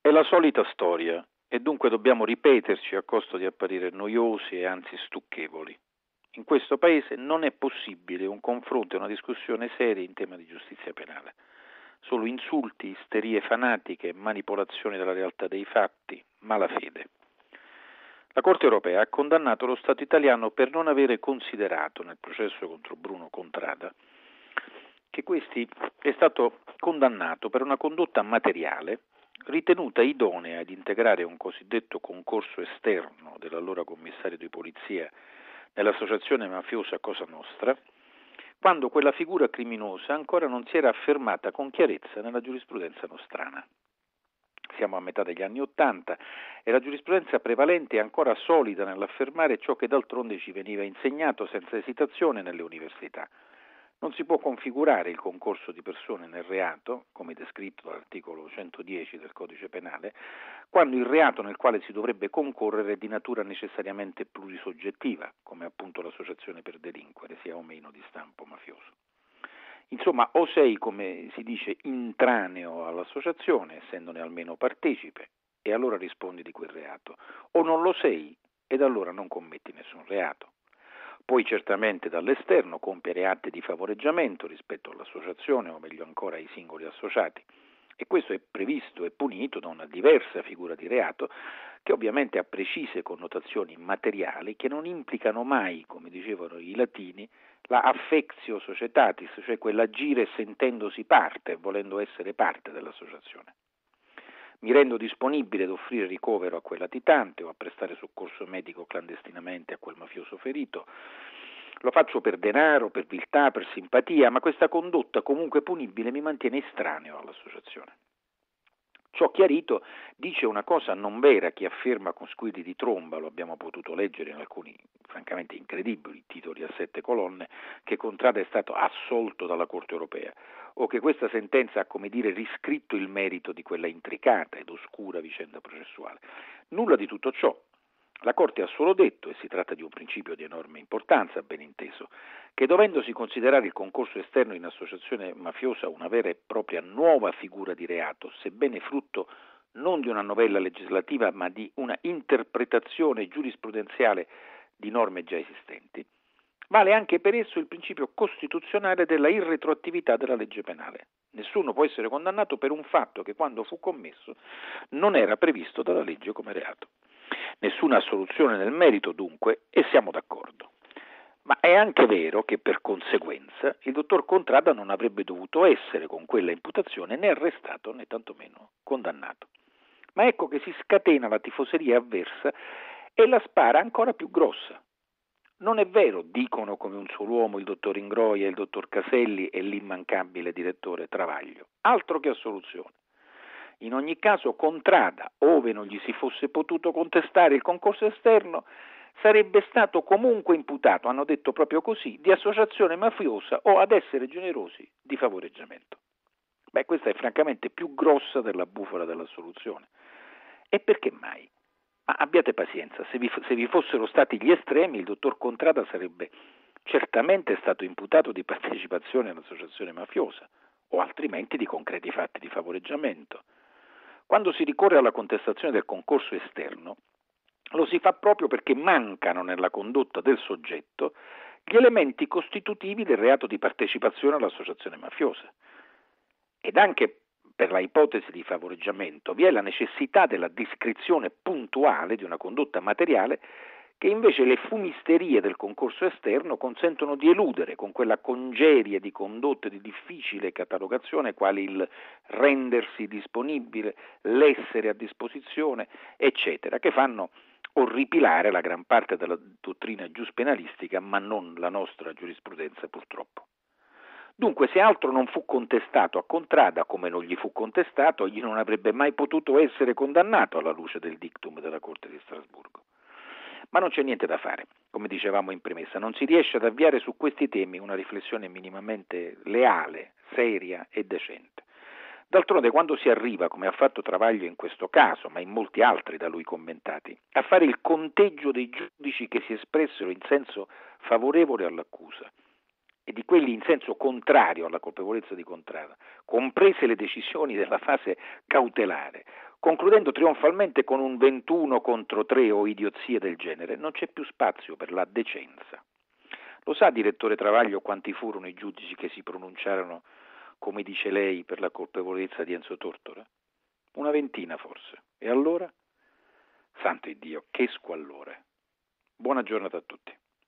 È la solita storia e dunque dobbiamo ripeterci a costo di apparire noiosi e anzi stucchevoli. In questo paese non è possibile un confronto e una discussione seria in tema di giustizia penale. Solo insulti, isterie fanatiche, manipolazioni della realtà dei fatti, malafede. La Corte europea ha condannato lo Stato italiano per non avere considerato nel processo contro Bruno Contrada che questi è stato condannato per una condotta materiale ritenuta idonea ad integrare un cosiddetto concorso esterno dell'allora commissario di polizia nell'associazione mafiosa Cosa Nostra, quando quella figura criminosa ancora non si era affermata con chiarezza nella giurisprudenza nostrana. Siamo a metà degli anni '80 e la giurisprudenza prevalente è ancora solida nell'affermare ciò che d'altronde ci veniva insegnato senza esitazione nelle università. Non si può configurare il concorso di persone nel reato, come descritto dall'articolo 110 del Codice Penale, quando il reato nel quale si dovrebbe concorrere è di natura necessariamente plurisoggettiva, come appunto l'associazione per delinquere, sia o meno di stampo mafioso. Insomma, o sei, come si dice, intraneo all'associazione, essendone almeno partecipe, e allora rispondi di quel reato, o non lo sei, ed allora non commetti nessun reato. Puoi certamente dall'esterno compiere atti di favoreggiamento rispetto all'associazione o meglio ancora ai singoli associati e questo è previsto e punito da una diversa figura di reato che ovviamente ha precise connotazioni materiali che non implicano mai, come dicevano i latini, la affectio societatis, cioè quell'agire sentendosi parte, volendo essere parte dell'associazione. Mi rendo disponibile ad offrire ricovero a quel latitante o a prestare soccorso medico clandestinamente a quel mafioso ferito. Lo faccio per denaro, per viltà, per simpatia, ma questa condotta comunque punibile mi mantiene estraneo all'associazione. Ciò chiarito, dice una cosa non vera chi afferma con squilli di tromba, lo abbiamo potuto leggere in alcuni francamente incredibili titoli a 7 colonne, che Contrada è stato assolto dalla Corte europea, o che questa sentenza ha, come dire, riscritto il merito di quella intricata ed oscura vicenda processuale. Nulla di tutto ciò. La Corte ha solo detto, e si tratta di un principio di enorme importanza, ben inteso, che dovendosi considerare il concorso esterno in associazione mafiosa una vera e propria nuova figura di reato, sebbene frutto non di una novella legislativa ma di una interpretazione giurisprudenziale di norme già esistenti, vale anche per esso il principio costituzionale della irretroattività della legge penale. Nessuno può essere condannato per un fatto che quando fu commesso non era previsto dalla legge come reato. Nessuna assoluzione nel merito dunque e siamo d'accordo. Ma è anche vero che per conseguenza il dottor Contrada non avrebbe dovuto essere con quella imputazione né arrestato né tantomeno condannato. Ma ecco che si scatena la tifoseria avversa e la spara ancora più grossa. Non è vero, dicono come un solo uomo il dottor Ingroia, il dottor Caselli e l'immancabile direttore Travaglio. Altro che assoluzione. In ogni caso Contrada, ove non gli si fosse potuto contestare il concorso esterno, sarebbe stato comunque imputato, hanno detto proprio così, di associazione mafiosa o, ad essere generosi, di favoreggiamento. Beh, questa è francamente più grossa della bufala dell'assoluzione. E perché mai? Ma abbiate pazienza, se vi fossero stati gli estremi, il dottor Contrada sarebbe certamente stato imputato di partecipazione all'associazione mafiosa, o altrimenti di concreti fatti di favoreggiamento. Quando si ricorre alla contestazione del concorso esterno, lo si fa proprio perché mancano nella condotta del soggetto gli elementi costitutivi del reato di partecipazione all'associazione mafiosa. Ed anche per la ipotesi di favoreggiamento vi è la necessità della descrizione puntuale di una condotta materiale che invece le fumisterie del concorso esterno consentono di eludere con quella congerie di condotte di difficile catalogazione quali il rendersi disponibile, l'essere a disposizione, eccetera, che fanno orripilare la gran parte della dottrina giuspenalistica, ma non la nostra giurisprudenza purtroppo. Dunque, se altro non fu contestato a Contrada, come non gli fu contestato, egli non avrebbe mai potuto essere condannato alla luce del dictum della Corte di Strasburgo. Ma non c'è niente da fare, come dicevamo in premessa, non si riesce ad avviare su questi temi una riflessione minimamente leale, seria e decente. D'altronde, quando si arriva, come ha fatto Travaglio in questo caso, ma in molti altri da lui commentati, a fare il conteggio dei giudici che si espressero in senso favorevole all'accusa e di quelli in senso contrario alla colpevolezza di Contrada, comprese le decisioni della fase cautelare, concludendo trionfalmente con un 21-3 o idiozie del genere. Non c'è più spazio per la decenza. Lo sa, direttore Travaglio, quanti furono i giudici che si pronunciarono, come dice lei, per la colpevolezza di Enzo Tortora? Una ventina forse. E allora? Santo Iddio, che squallore. Buona giornata a tutti.